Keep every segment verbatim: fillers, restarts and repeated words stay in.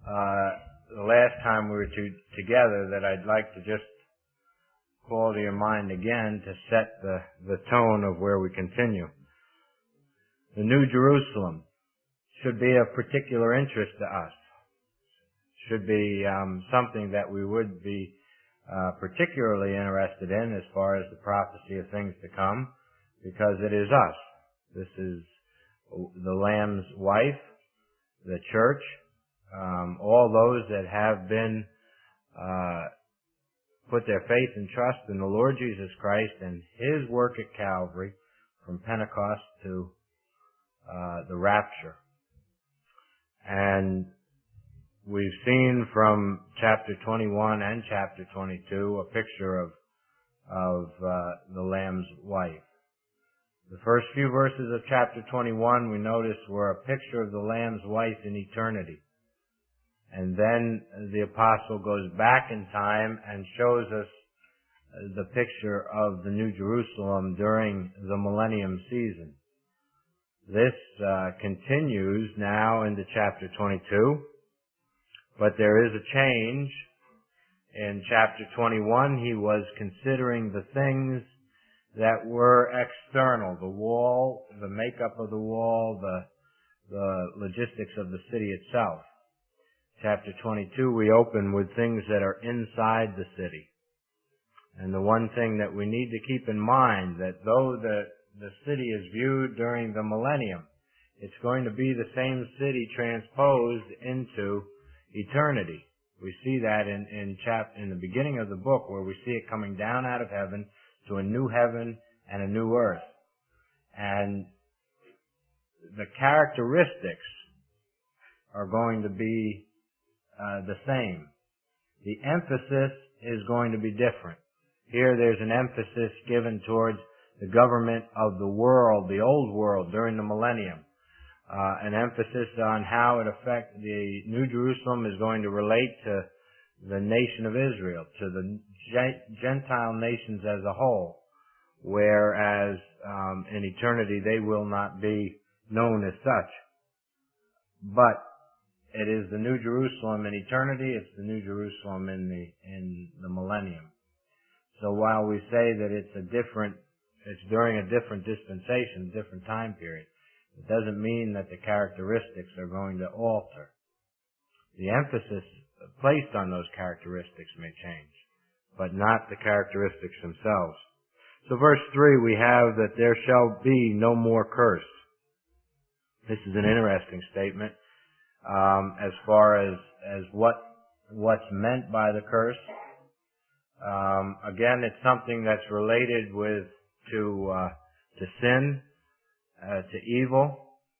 uh, the last time we were to, together that I'd like to just call to your mind again to set the, the tone of where we continue. The New Jerusalem should be of particular interest to us. Should be um, something that we would be uh, particularly interested in as far as the prophecy of things to come, because it is us. This is the Lamb's wife, the church, um, all those that have been uh, put their faith and trust in the Lord Jesus Christ and His work at Calvary from Pentecost to uh, the rapture. And we've seen from chapter twenty-one and chapter twenty-two a picture of of uh, the Lamb's wife. The first few verses of chapter twenty-one, we noticed, were a picture of the Lamb's wife in eternity. And then the apostle goes back in time and shows us the picture of the New Jerusalem during the millennium season. This uh, continues now into chapter twenty-two, but there is a change. In chapter twenty-one, he was considering the things that were external, the wall, the makeup of the wall, the, the logistics of the city itself. Chapter twenty-two, we open with things that are inside the city. And the one thing that we need to keep in mind, that though the, the city is viewed during the millennium, it's going to be the same city transposed into eternity. We see that in, in chap, in the beginning of the book, where we see it coming down out of heaven to a new heaven and a new earth. And the characteristics are going to be uh, the same. The emphasis is going to be different. Here there's an emphasis given towards the government of the world, the old world, during the millennium. Uh, an emphasis on how it affects the New Jerusalem is going to relate to the nation of Israel, to the Gentile nations as a whole, whereas um, in eternity they will not be known as such. But it is the New Jerusalem in eternity, it's the New Jerusalem in the in the millennium. So while we say that it's a different, it's during a different dispensation, different time period, it doesn't mean that the characteristics are going to alter. The emphasis placed on those characteristics may change, but not the characteristics themselves. So verse three, we have that there shall be no more curse. This is an interesting statement um, as far as as what what's meant by the curse. Um, again, it's something that's related with to uh, to sin, uh, to evil.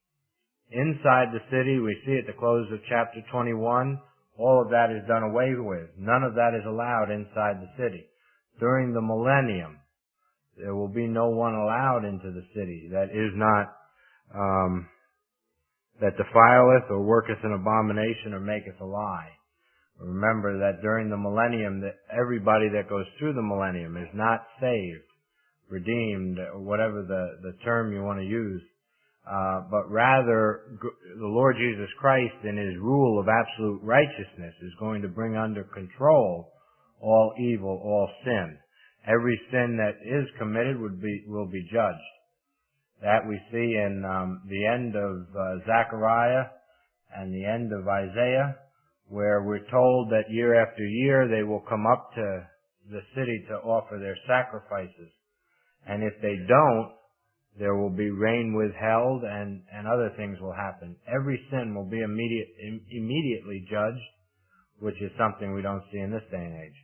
Inside the city, we see at the close of chapter twenty-one, all of that is done away with. None of that is allowed inside the city. During the millennium, there will be no one allowed into the city that is not, um, that defileth or worketh an abomination or maketh a lie. Remember that during the millennium, that everybody that goes through the millennium is not saved, redeemed, or whatever the, the term you want to use, uh, but rather the Lord Jesus Christ in His rule of absolute righteousness is going to bring under control all evil, all sin. Every sin that is committed would be will be judged. That we see in um, the end of uh, Zechariah and the end of Isaiah, where we're told that year after year they will come up to the city to offer their sacrifices. And if they don't, there will be rain withheld and, and other things will happen. Every sin will be immediate, im- immediately judged, which is something we don't see in this day and age.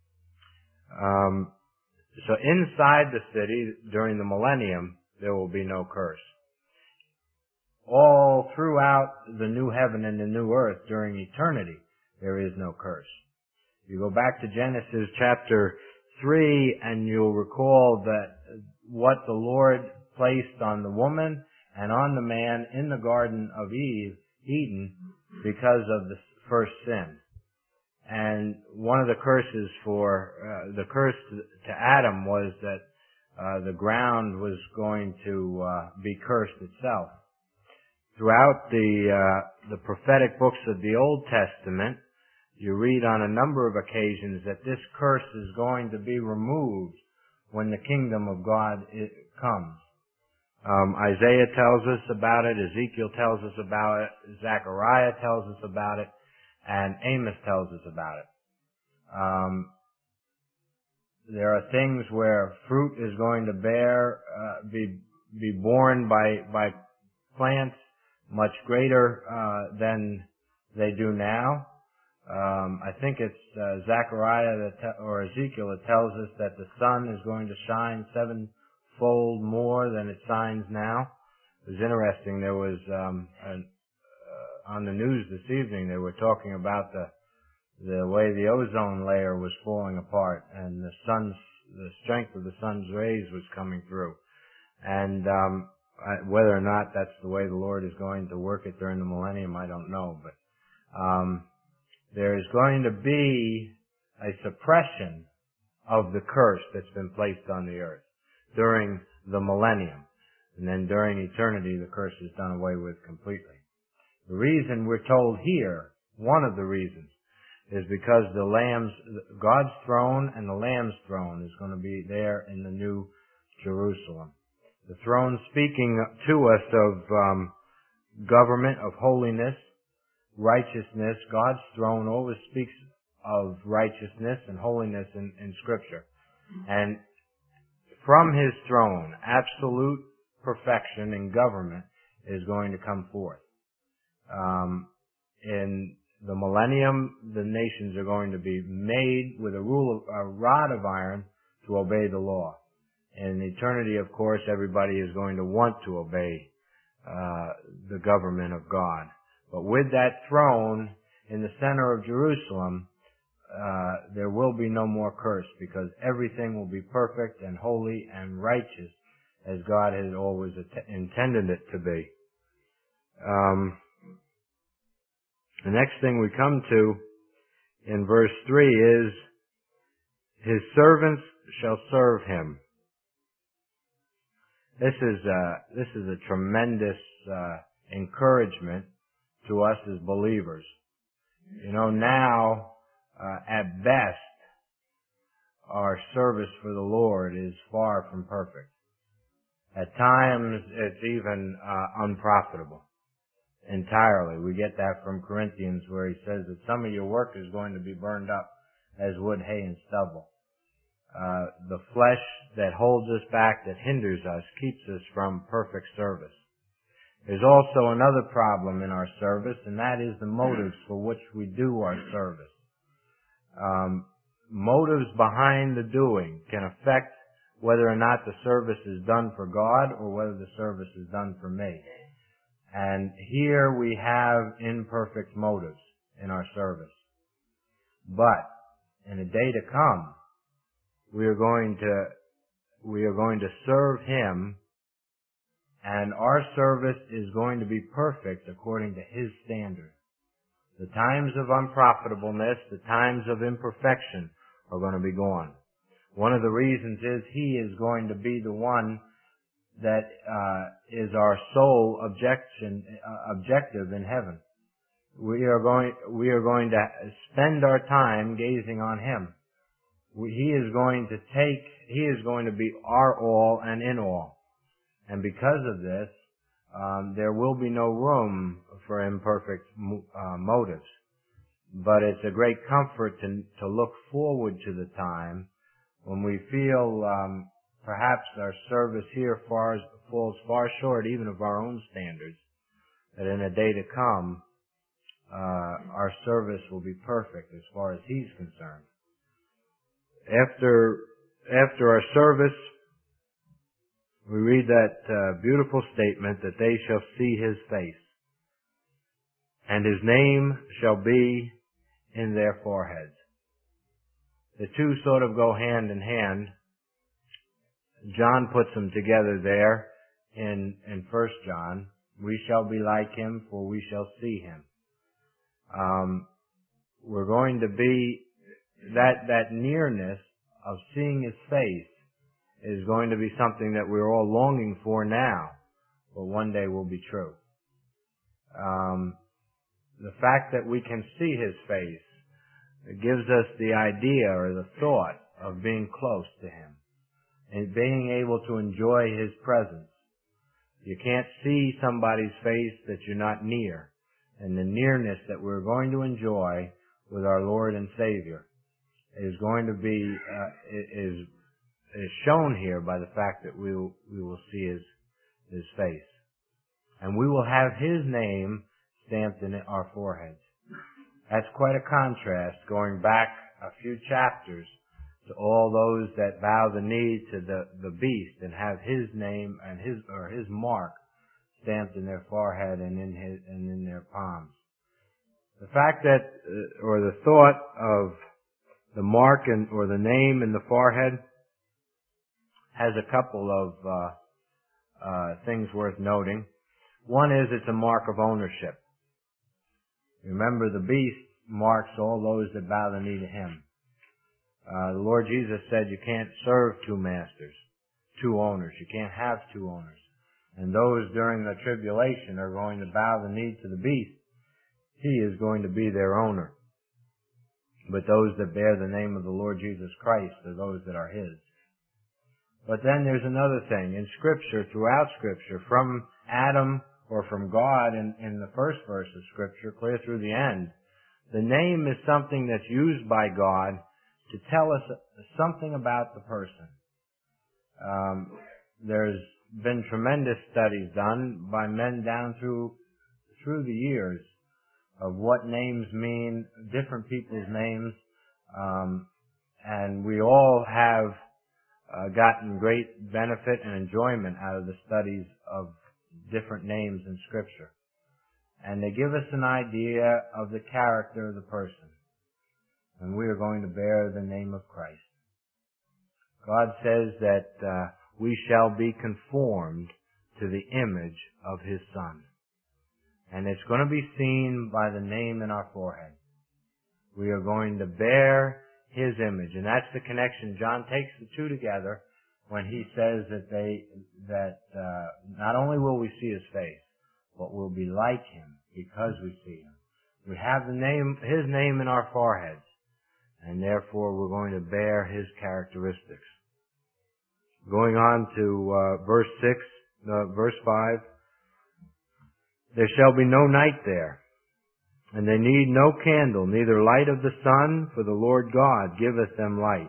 Um, so inside the city, during the millennium, there will be no curse. All throughout the new heaven and the new earth during eternity, there is no curse. You go back to Genesis chapter three and you'll recall that what the Lord placed on the woman and on the man in the Garden of Eve, Eden, because of the first sin. And one of the curses for, uh, the curse to Adam was that uh, the ground was going to uh, be cursed itself. Throughout the uh, the prophetic books of the Old Testament, you read on a number of occasions that this curse is going to be removed when the kingdom of God comes. Um, Isaiah tells us about it, Ezekiel tells us about it, Zechariah tells us about it, and Amos tells us about it. Um, there are things where fruit is going to bear, uh, be be born by by plants much greater uh, than they do now. Um, I think it's uh, Zechariah that te- or Ezekiel that tells us that the sun is going to shine sevenfold more than it shines now. It was interesting. There was um, an, uh, on the news this evening they were talking about the the way the ozone layer was falling apart and the sun's the strength of the sun's rays was coming through, and um, I, whether or not that's the way the Lord is going to work it during the millennium, I don't know, but. Um, There is going to be a suppression of the curse that's been placed on the earth during the millennium. And then during eternity, the curse is done away with completely. The reason we're told here, one of the reasons, is because the Lamb's, God's throne and the Lamb's throne is going to be there in the New Jerusalem. The throne speaking to us of um, government, of holiness, righteousness. God's throne always speaks of righteousness and holiness in, in Scripture. And from His throne, absolute perfection in government is going to come forth. Um, in the millennium, the nations are going to be made with a rule of, a rod of iron to obey the law. In eternity, of course, everybody is going to want to obey uh, the government of God. But with that throne in the center of Jerusalem, uh, there will be no more curse because everything will be perfect and holy and righteous as God has always att- intended it to be. Um, the next thing we come to in verse three is, His servants shall serve Him. This is uh, this is a tremendous uh, encouragement to us as believers. You know, now, uh, at best, our service for the Lord is far from perfect. At times, it's even uh, unprofitable entirely. We get that from Corinthians where he says that some of your work is going to be burned up as wood, hay, and stubble. Uh, the flesh that holds us back, that hinders us, keeps us from perfect service. There's also another problem in our service, and that is the motives for which we do our service. Um, motives behind the doing can affect whether or not the service is done for God or whether the service is done for me. And here we have imperfect motives in our service. But in a day to come, we are going to we are going to serve Him, and our service is going to be perfect according to His standard. The times of unprofitableness, the times of imperfection are going to be gone. One of the reasons is He is going to be the one that uh, is our sole objection, uh, objective in heaven. We are going we are going to spend our time gazing on Him. We, he is going to take, He is going to be our all and in all. And because of this, um, there will be no room for imperfect uh, motives. But it's a great comfort to, to look forward to the time when we feel um, perhaps our service here far, falls far short even of our own standards, that in a day to come, uh, our service will be perfect as far as He's concerned. After, after our service, we read that uh, beautiful statement that they shall see His face, and His name shall be in their foreheads. The two sort of go hand in hand. John puts them together there in, in First John. We shall be like Him, for we shall see Him. Um, we're going to be, that, that nearness of seeing His face is going to be something that we're all longing for now, but one day will be true. Um, the fact that we can see His face, it gives us the idea or the thought of being close to Him and being able to enjoy His presence. You can't see somebody's face that you're not near. And the nearness that we're going to enjoy with our Lord and Savior is going to be, uh, is, is shown here by the fact that we will, we will see His, His face. And we will have His name stamped in our foreheads. That's quite a contrast going back a few chapters to all those that bow the knee to the, the beast and have His name and His, or His mark stamped in their forehead and in his, and in their palms. The fact that, uh, or the thought of the mark and, or the name in the forehead has a couple of, uh, uh, things worth noting. One is it's a mark of ownership. Remember, the beast marks all those that bow the knee to Him. Uh, the Lord Jesus said you can't serve two masters, two owners. You can't have two owners. And those during the tribulation are going to bow the knee to the beast. He is going to be their owner. But those that bear the name of the Lord Jesus Christ are those that are His. But then there's another thing. In Scripture, throughout Scripture, from Adam or from God in, in the first verse of Scripture, clear through the end, the name is something that's used by God to tell us something about the person. Um, there's been tremendous studies done by men down through through the years of what names mean, different people's names, um, and we all have uh, gotten great benefit and enjoyment out of the studies of different names in Scripture. And they give us an idea of the character of the person. And we are going to bear the name of Christ. God says that uh, we shall be conformed to the image of His Son. And it's going to be seen by the name in our forehead. We are going to bear His image. And that's the connection. John takes the two together when he says that they, that uh, not only will we see His face, but we'll be like Him because we see Him. We have the name, His name in our foreheads. And therefore we're going to bear His characteristics. Going on to uh, verse six, uh, verse five. There shall be no night there, and they need no candle, neither light of the sun, for the Lord God giveth them light.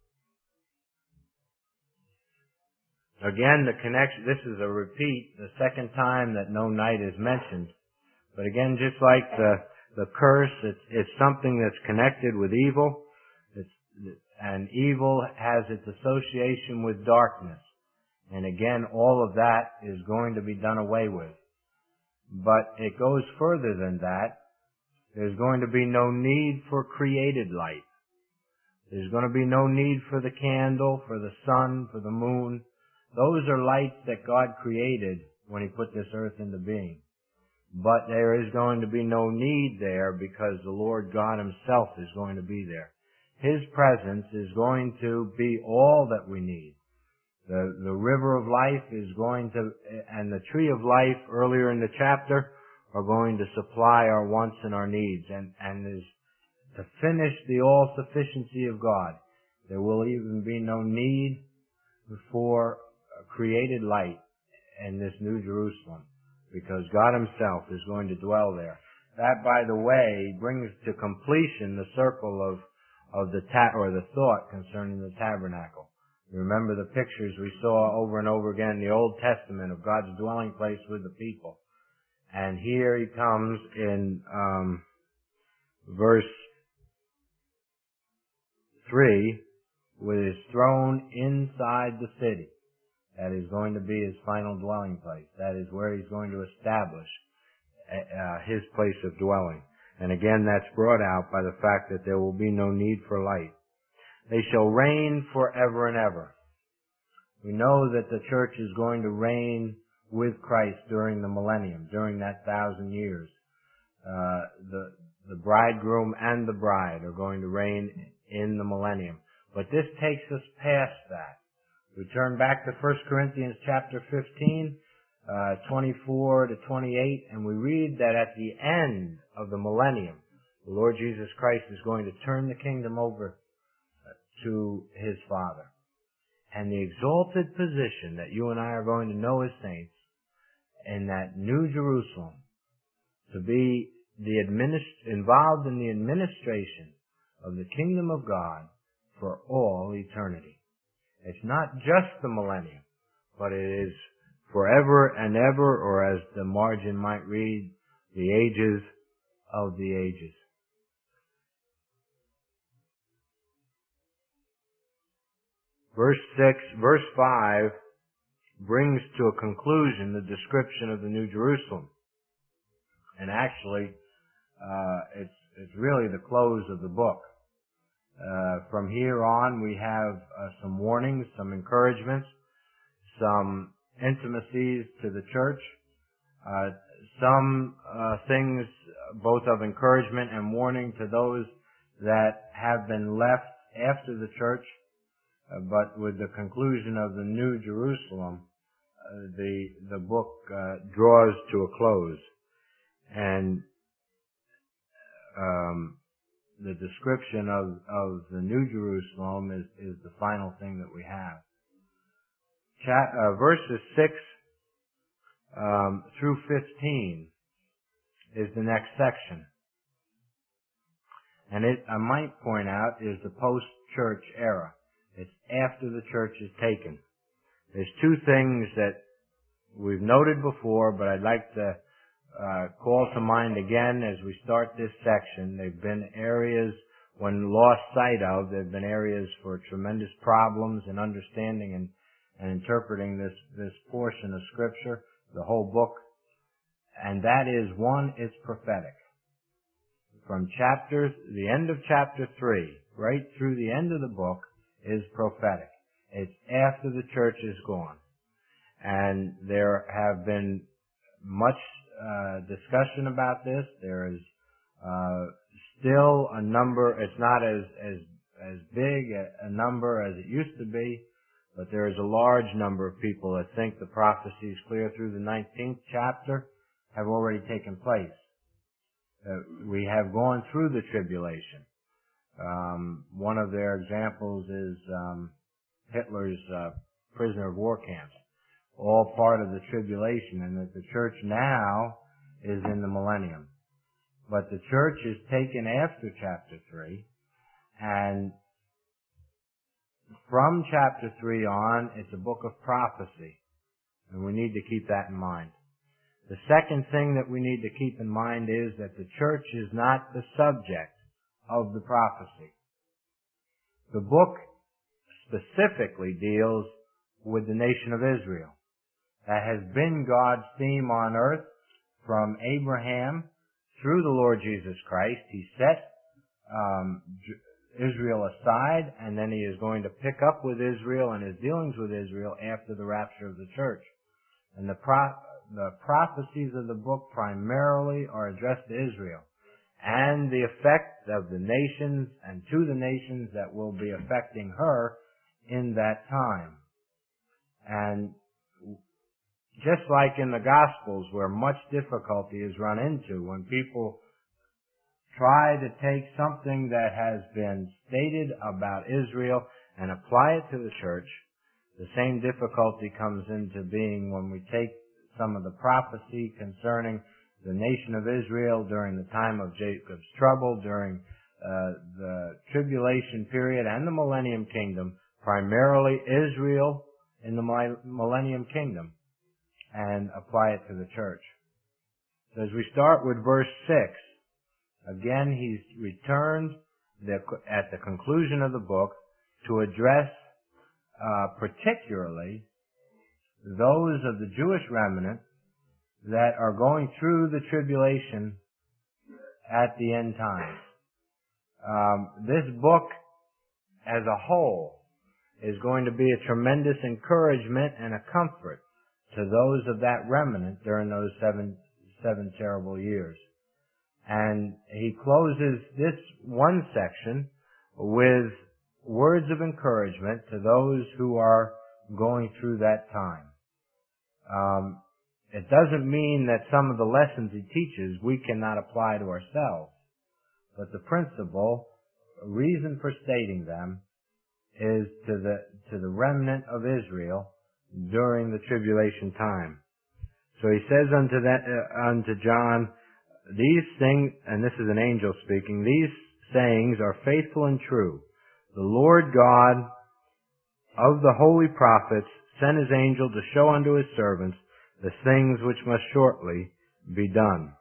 Again, the connection, this is a repeat, the second time that no night is mentioned. But again, just like the, the curse, it's, it's something that's connected with evil. It's, and evil has its association with darkness. And again, all of that is going to be done away with. But it goes further than that. There's going to be no need for created light. There's going to be no need for the candle, for the sun, for the moon. Those are lights that God created when He put this earth into being. But there is going to be no need there because the Lord God Himself is going to be there. His presence is going to be all that we need. The, the river of life is going to, and the tree of life earlier in the chapter are going to supply our wants and our needs and, and is to finish the all-sufficiency of God. There will even be no need for created light in this New Jerusalem because God Himself is going to dwell there. That, by the way, brings to completion the circle of, of the ta- or the thought concerning the tabernacle. Remember the pictures we saw over and over again in the Old Testament of God's dwelling place with the people. And here He comes in um, verse three with His throne inside the city. That is going to be His final dwelling place. That is where He's going to establish uh, His place of dwelling. And again, that's brought out by the fact that there will be no need for light. They shall reign forever and ever. We know that the church is going to reign with Christ during the millennium, during that thousand years. Uh, the, the bridegroom and the bride are going to reign in the millennium. But this takes us past that. We turn back to First Corinthians chapter fifteen. uh, twenty-four to twenty-eight, and we read that at the end of the millennium, the Lord Jesus Christ is going to turn the kingdom over to His Father. And the exalted position that you and I are going to know as saints in that New Jerusalem, to be the administ- involved in the administration of the kingdom of God for all eternity. It's not just the millennium, but it is forever and ever, or as the margin might read, the ages of the ages. Verse six, verse five brings to a conclusion the description of the New Jerusalem. And actually, uh, it's, it's really the close of the book. Uh, from here on, we have uh, some warnings, some encouragements, some intimacies to the church, uh, some uh, things both of encouragement and warning to those that have been left after the church. Uh, but with the conclusion of the New Jerusalem, uh, the the book uh, draws to a close, and um, the description of of the New Jerusalem is is the final thing that we have. Chat, uh, verses six um, through fifteen is the next section, and it I might point out is the post-church era. It's after the church is taken. There's two things that we've noted before, but I'd like to uh, call to mind again as we start this section. They've been areas, when lost sight of, they've been areas for tremendous problems in understanding and, and interpreting this, this portion of Scripture, the whole book. And that is, one, it's prophetic. From chapter, the end of chapter three, right through the end of the book, is prophetic. It's after the church is gone. And there have been much uh, discussion about this. There is uh, still a number, it's not as, as, as big a, a number as it used to be, but there is a large number of people that think the prophecies clear through the nineteenth chapter have already taken place. Uh, we have gone through the tribulation. Um, one of their examples is um, Hitler's uh, prisoner of war camps, all part of the tribulation, and that the church now is in the millennium. But the church is taken after chapter three, and from chapter three on, it's a book of prophecy, and we need to keep that in mind. The second thing that we need to keep in mind is that the church is not the subject of the prophecy. The book specifically deals with the nation of Israel. That has been God's theme on earth from Abraham through the Lord Jesus Christ. He set um, Israel aside, and then He is going to pick up with Israel and His dealings with Israel after the rapture of the church. And the, pro- the prophecies of the book primarily are addressed to Israel, and the effect of the nations and to the nations that will be affecting her in that time. And just like in the Gospels, where much difficulty is run into when people try to take something that has been stated about Israel and apply it to the church, the same difficulty comes into being when we take some of the prophecy concerning the nation of Israel during the time of Jacob's trouble, during uh, the tribulation period and the millennium kingdom, primarily Israel in the millennium kingdom, and apply it to the church. So as we start with verse six, again He's returned the, at the conclusion of the book to address uh, particularly those of the Jewish remnant that are going through the tribulation at the end times. Um, this book as a whole is going to be a tremendous encouragement and a comfort to those of that remnant during those seven, seven terrible years. And he closes this one section with words of encouragement to those who are going through that time. Um, it doesn't mean that some of the lessons he teaches we cannot apply to ourselves. But the principle, reason for stating them, is to the to the remnant of Israel during the tribulation time. So he says unto that uh, unto John, these things, and this is an angel speaking, these sayings are faithful and true. The Lord God of the holy prophets sent his angel to show unto his servants the things which must shortly be done.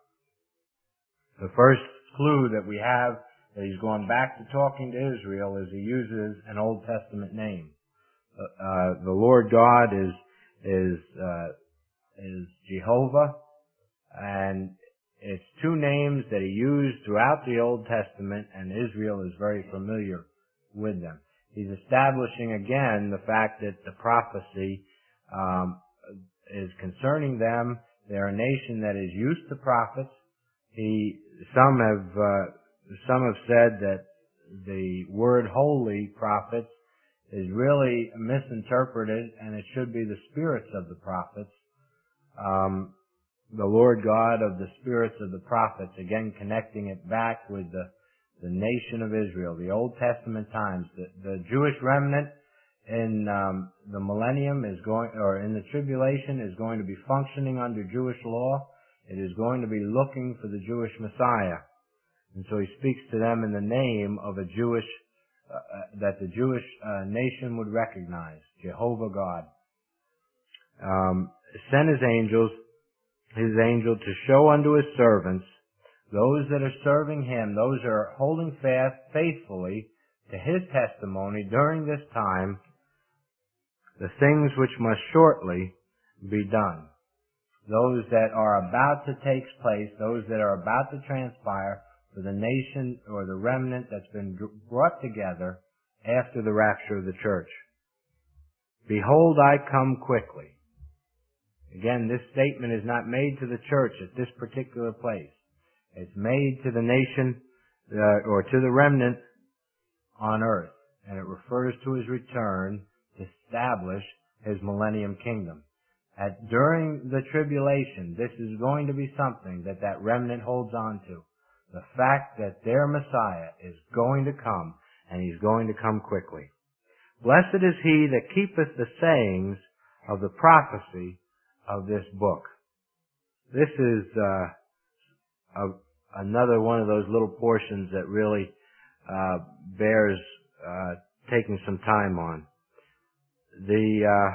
The first clue that we have that he's going back to talking to Israel is he uses an Old Testament name. Uh, the Lord God is is uh, is Jehovah, and it's two names that he used throughout the Old Testament, and Israel is very familiar with them. He's establishing again the fact that the prophecy um, is concerning them. They're a nation that is used to prophets. He some have uh, some have said that the word holy prophets is really misinterpreted, and it should be the spirits of the prophets. Um, the Lord God of the spirits of the prophets, again connecting it back with the, the nation of Israel, the Old Testament times. The, the Jewish remnant in um, the millennium is going, or in the tribulation, is going to be functioning under Jewish law. It is going to be looking for the Jewish Messiah. And so he speaks to them in the name of a Jewish, uh, that the Jewish uh, nation would recognize, Jehovah God. Um, sent his angels, his angel to show unto his servants, those that are serving him, those that are holding fast faithfully to his testimony during this time, the things which must shortly be done. Those that are about to take place, those that are about to transpire for the nation or the remnant that's been brought together after the rapture of the church. Behold, I come quickly. Again, this statement is not made to the church at this particular place. It's made to the nation uh, or to the remnant on earth, and it refers to his return to establish his millennium kingdom. At, during the tribulation, this is going to be something that that remnant holds on to. The fact that their Messiah is going to come, and he's going to come quickly. Blessed is he that keepeth the sayings of the prophecy of this book. This is uh, a, another one of those little portions that really uh, bears uh, taking some time on. The uh,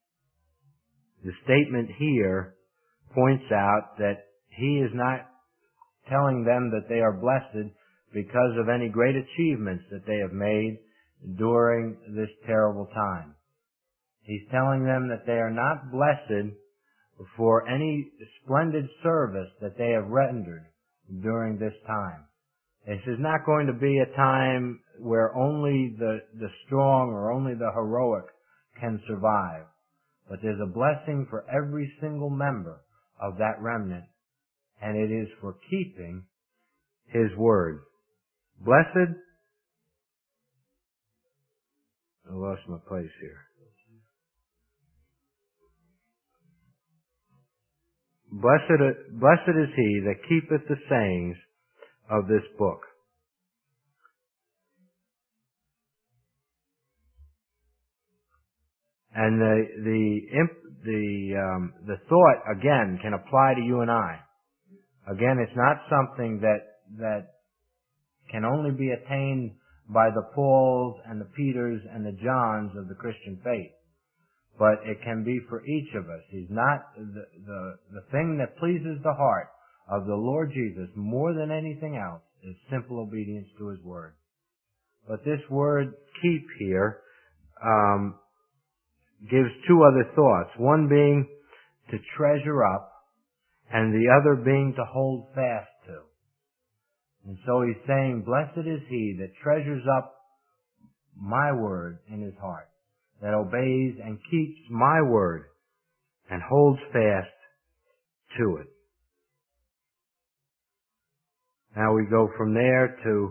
the statement here points out that he is not telling them that they are blessed because of any great achievements that they have made during this terrible time. He's telling them that they are not blessed for any splendid service that they have rendered during this time. This is not going to be a time where only the, the strong or only the heroic can survive. But there's a blessing for every single member of that remnant, and it is for keeping his word. Blessed, I lost my place here. Blessed, blessed is he that keepeth the sayings of this book. And the the the um, the thought again can apply to you and I. Again, it's not something that that can only be attained by the Pauls and the Peters and the Johns of the Christian faith, but it can be for each of us. He's not the the the thing that pleases the heart of the Lord Jesus more than anything else is simple obedience to his word. But this word "keep" here um, gives two other thoughts. One being to treasure up, and the other being to hold fast to. And so he's saying, blessed is he that treasures up my word in his heart, that obeys and keeps my word and holds fast to it. Now we go from there to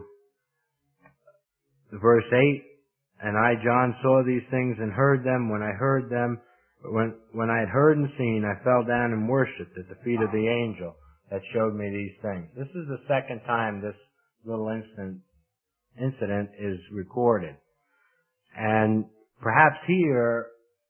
verse eight. And I, John, saw these things and heard them. When I heard them, But when, when I had heard and seen, I fell down and worshipped at the feet of the angel that showed me these things. This is the second time this little instant, incident is recorded. And perhaps here,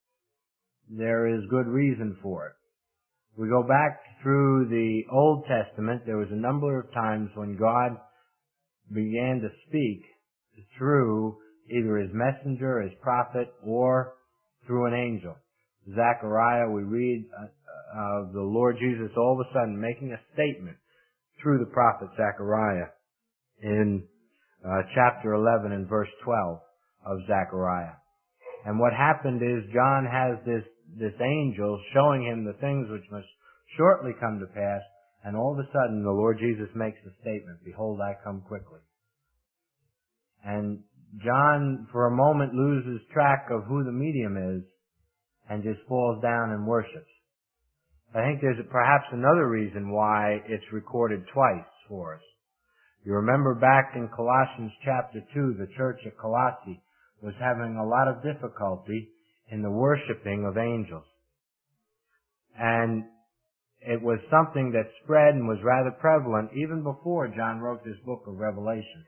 there is good reason for it. We go back through the Old Testament, there was a number of times when God began to speak through either his messenger, his prophet, or through an angel. Zechariah, we read uh, of the Lord Jesus all of a sudden making a statement through the prophet Zechariah in uh, chapter eleven and verse twelve of Zechariah. And what happened is John has this, this angel showing him the things which must shortly come to pass, and all of a sudden the Lord Jesus makes a statement, "Behold, I come quickly." And John, for a moment, loses track of who the medium is and just falls down and worships. I think there's perhaps another reason why it's recorded twice for us. You remember back in Colossians chapter two, the church at Colossae was having a lot of difficulty in the worshiping of angels. And it was something that spread and was rather prevalent even before John wrote this book of Revelation.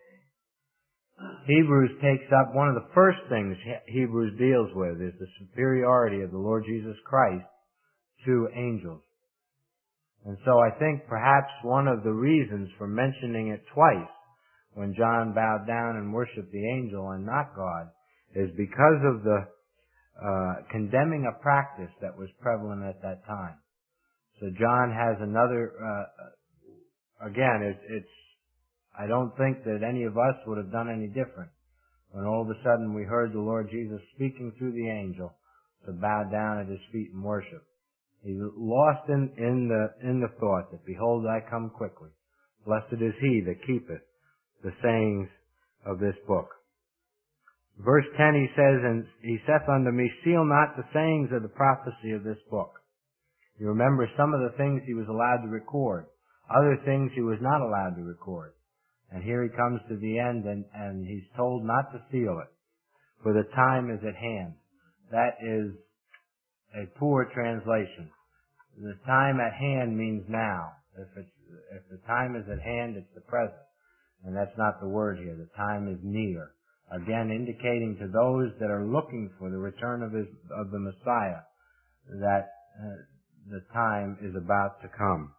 Hebrews takes up one of the first things Hebrews deals with is the superiority of the Lord Jesus Christ to angels. And so I think perhaps one of the reasons for mentioning it twice when John bowed down and worshiped the angel and not God is because of the uh, condemning a practice that was prevalent at that time. So John has another, uh, again, it, it's I don't think that any of us would have done any different when all of a sudden we heard the Lord Jesus speaking through the angel to bow down at his feet and worship. He's lost in, in the, in the thought that, "Behold, I come quickly. Blessed is he that keepeth the sayings of this book." Verse ten, he says, "And he saith unto me, Seal not the sayings of the prophecy of this book." You remember some of the things he was allowed to record. Other things he was not allowed to record. And here he comes to the end and, and he's told not to seal it, for the time is at hand. That is a poor translation. The time at hand means now. If it's, if the time is at hand, it's the present. And that's not the word here. The time is near. Again, indicating to those that are looking for the return of his, of the Messiah that uh, the time is about to come.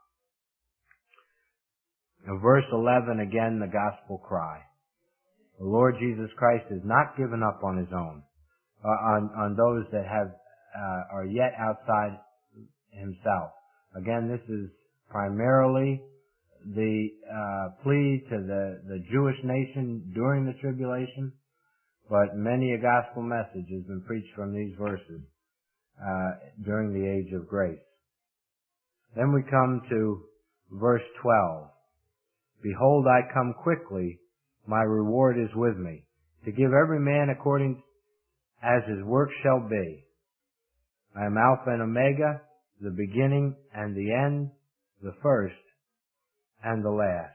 Now, verse eleven, again, the gospel cry. The Lord Jesus Christ is not given up on his own, uh, on, on those that have, uh, are yet outside himself. Again, this is primarily the, uh, plea to the, the Jewish nation during the tribulation, but many a gospel message has been preached from these verses, uh, during the age of grace. Then we come to verse twelve. "Behold, I come quickly, my reward is with me, to give every man according as his work shall be. I am Alpha and Omega, the beginning and the end, the first and the last."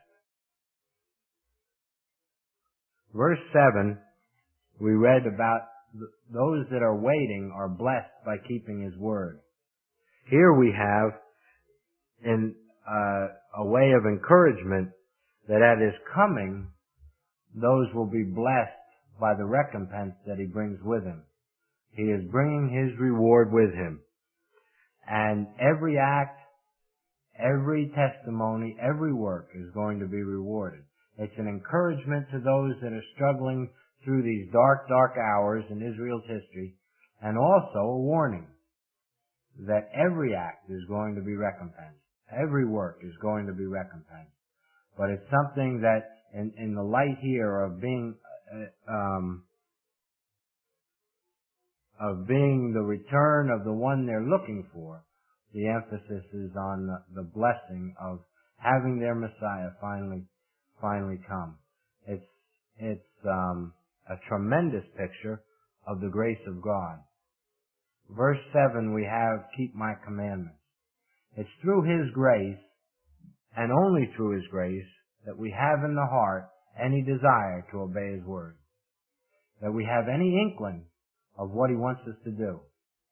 Verse seven, we read about those that are waiting are blessed by keeping his word. Here we have, in uh, a way of encouragement, that at his coming, those will be blessed by the recompense that he brings with him. He is bringing his reward with him. And every act, every testimony, every work is going to be rewarded. It's an encouragement to those that are struggling through these dark, dark hours in Israel's history, and also a warning that every act is going to be recompensed. Every work is going to be recompensed. But it's something that, in, in the light here of being, uh, um, of being the return of the one they're looking for, the emphasis is on the, the blessing of having their Messiah finally, finally come. It's, it's, um, a tremendous picture of the grace of God. Verse seven, we have, "Keep my commandments." It's through his grace, and only through his grace, that we have in the heart any desire to obey his word. That we have any inkling of what he wants us to do.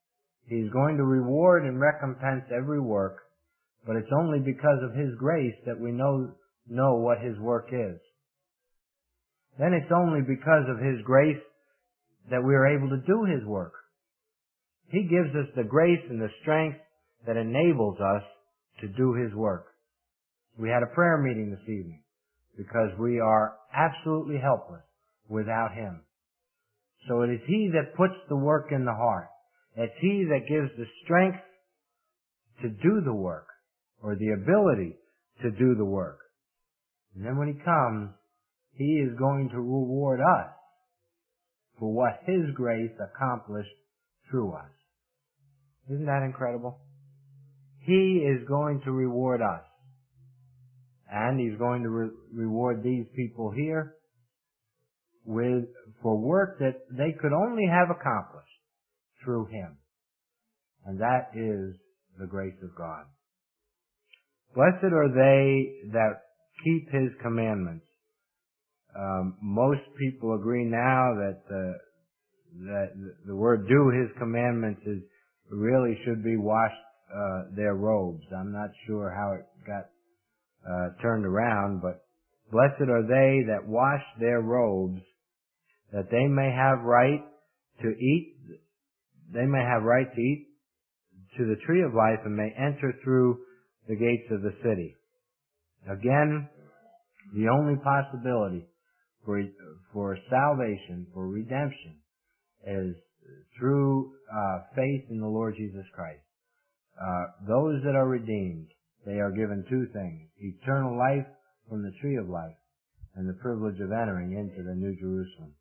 He's going to reward and recompense every work, but it's only because of His grace that we know, know what His work is. Then it's only because of His grace that we are able to do His work. He gives us the grace and the strength that enables us to do His work. We had a prayer meeting this evening because we are absolutely helpless without Him. So it is He that puts the work in the heart. It's He that gives the strength to do the work, or the ability to do the work. And then when He comes, He is going to reward us for what His grace accomplished through us. Isn't that incredible? He is going to reward us. And He's going to re- reward these people here with, for work that they could only have accomplished through Him. And that is the grace of God. Blessed are they that keep His commandments. Um, most people agree now that, uh, that the word do His commandments is really should be washed uh, their robes. I'm not sure how it got uh, turned around, but blessed are they that wash their robes, that they may have right to eat, they may have right to eat to the tree of life and may enter through the gates of the city. Again, the only possibility for, for salvation, for redemption, is through uh, faith in the Lord Jesus Christ. Uh, those that are redeemed, they are given two things: eternal life from the tree of life and the privilege of entering into the New Jerusalem.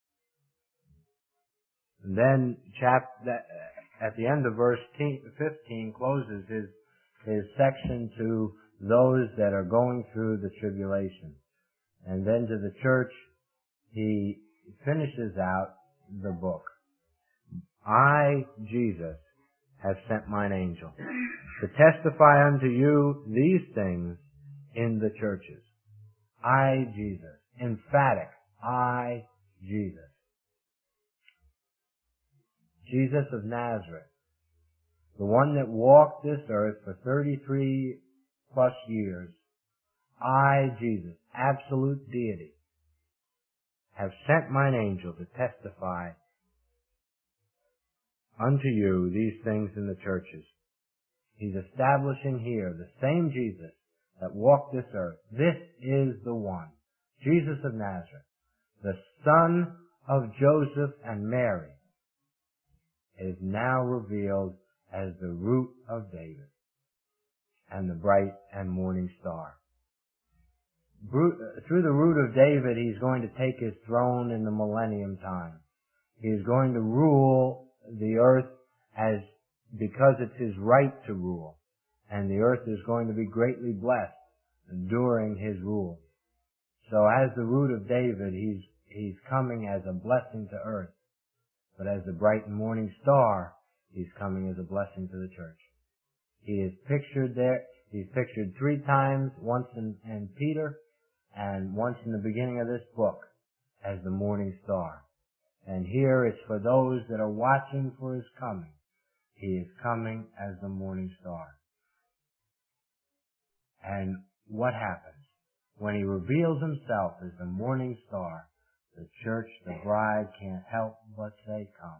And then chap- that, at the end of verse fifteen closes his, his section to those that are going through the tribulation. And then to the church, he finishes out the book. I, Jesus, have sent mine angel to testify unto you these things in the churches. I, Jesus. Emphatic. I, Jesus. Jesus of Nazareth, the one that walked this earth for thirty-three plus years. I, Jesus, absolute deity, have sent mine angel to testify unto you these things in the churches. He's establishing here the same Jesus that walked this earth. This is the one, Jesus of Nazareth, the son of Joseph and Mary, is now revealed as the root of David and the bright and morning star. Through the root of David, he's going to take his throne in the millennium time. He's going to rule the earth as because it's his right to rule, and the earth is going to be greatly blessed during his rule. So as the root of David, he's he's coming as a blessing to earth, but as the bright and morning star, he's coming as a blessing to the church. He is pictured there. He's pictured three times, once in, in Peter and once in the beginning of this book as the morning star. And here it's for those that are watching for his coming. He is coming as the morning star. And what happens? When he reveals himself as the morning star, the church, the bride, can't help but say, come.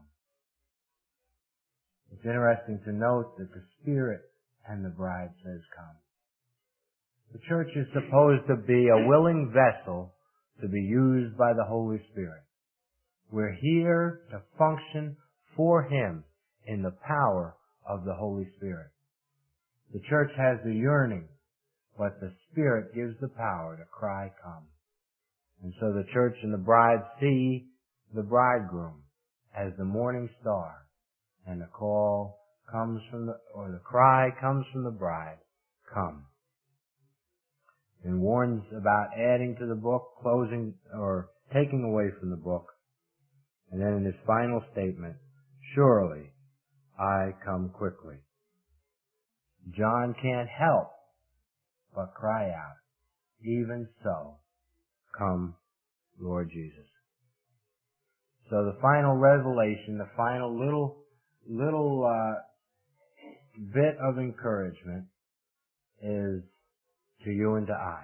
It's interesting to note that the Spirit and the bride says, come. The church is supposed to be a willing vessel to be used by the Holy Spirit. We're here to function for Him in the power of the Holy Spirit. The church has the yearning, but the Spirit gives the power to cry, come. And so the church and the bride see the bridegroom as the morning star, and the call comes from the, or the cry comes from the bride, come. And warns about adding to the book, closing, or taking away from the book. And then in his final statement, surely I come quickly. John can't help but cry out, even so, come, Lord Jesus. So the final revelation, the final little, little uh, bit of encouragement is to you and to I,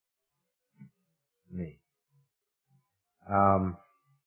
me. Um,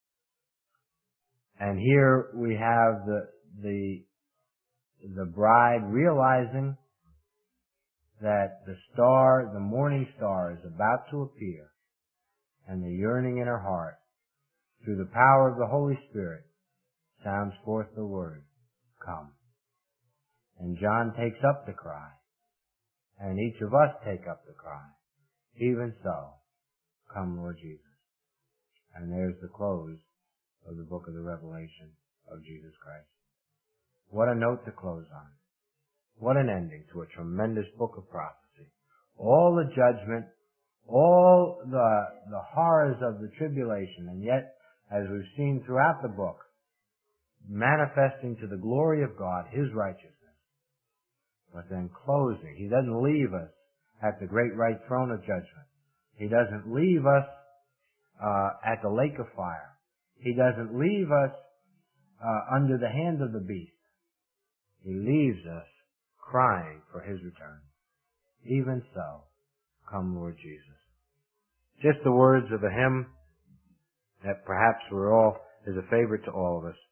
and here we have the the the bride realizing that the star, the morning star, is about to appear, and the yearning in her heart, through the power of the Holy Spirit, sounds forth the word, come. And John takes up the cry, and each of us take up the cry. Even so, come, Lord Jesus. And there's the close of the book of the Revelation of Jesus Christ. What a note to close on. What an ending to a tremendous book of prophecy. All the judgment, all the, the horrors of the tribulation, and yet, as we've seen throughout the book, manifesting to the glory of God His righteousness. But then closing, He doesn't leave us at the great white throne of judgment. He doesn't leave us uh, at the lake of fire. He doesn't leave us uh, under the hand of the beast. He leaves us crying for His return. Even so, come Lord Jesus. Just the words of a hymn that perhaps we're all is a favorite to all of us.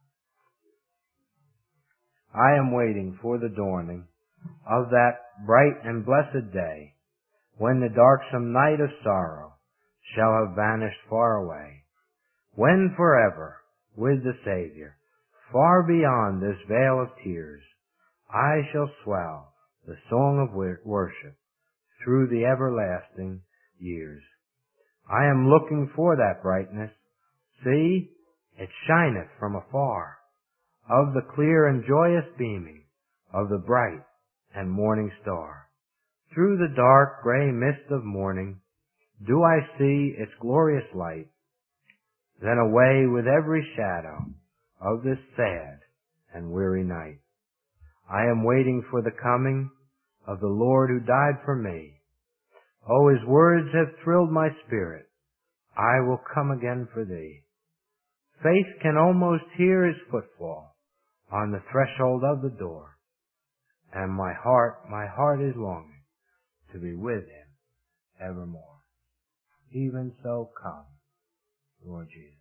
I am waiting for the dawning of that bright and blessed day when the darksome night of sorrow shall have vanished far away, when forever with the Savior, far beyond this veil of tears, I shall swell the song of worship through the everlasting years. I am looking for that brightness. See, it shineth from afar, of the clear and joyous beaming of the bright and morning star. Through the dark gray mist of morning do I see its glorious light, then away with every shadow of this sad and weary night. I am waiting for the coming of the Lord who died for me. Oh, His words have thrilled my spirit. I will come again for thee. Faith can almost hear His footfall on the threshold of the door. And my heart, my heart is longing to be with Him evermore. Even so, come, Lord Jesus.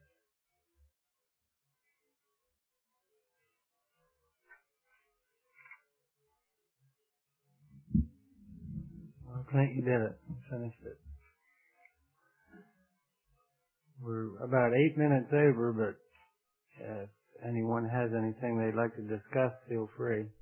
Well, Clint, you did it. Finished it. We're about eight minutes over, but if anyone has anything they'd like to discuss, feel free.